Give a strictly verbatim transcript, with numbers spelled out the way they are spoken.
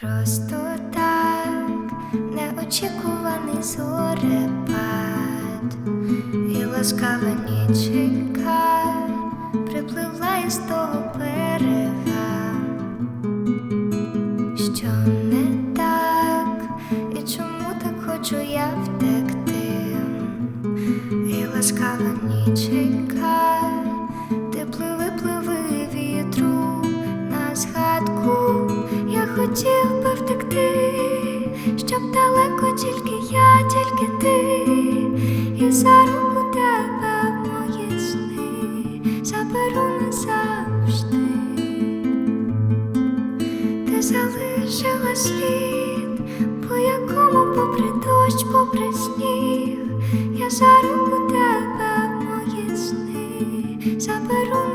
Просто так неочікуваний зорепад, і ласкава ніченька припливла із того берега. Що не так, і чому так хочу я втекти? І ласкава ніченька, ти пливи, пливи вітру на згадку. Я хотів би втекти, щоб далеко тільки я, тільки ти, і за руку тебе в мої сни заберу назавжди. Ти залишила слід, по якому попри дощ, попри сніг, я за руку тебе в мої сни заберу